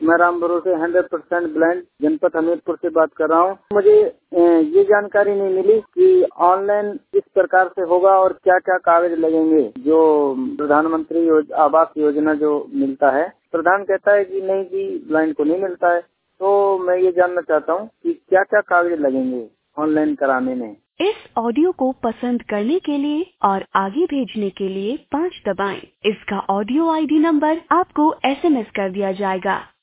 मैं राम भरोसे 100% ब्लाइंड जनपद हमीरपुर से बात कर रहा हूँ। मुझे ये जानकारी नहीं मिली कि ऑनलाइन किस प्रकार से होगा और क्या क्या कागज लगेंगे। जो प्रधानमंत्री आवास योजना जो मिलता है, प्रधान कहता है कि नहीं जी ब्लाइंड को नहीं मिलता है। तो मैं ये जानना चाहता हूँ कि क्या क्या कागज लगेंगे ऑनलाइन कराने में। इस ऑडियो को पसंद करने के लिए और आगे भेजने के लिए 5 दबाएं। इसका ऑडियो आईडी नंबर आपको SMS कर दिया जाएगा।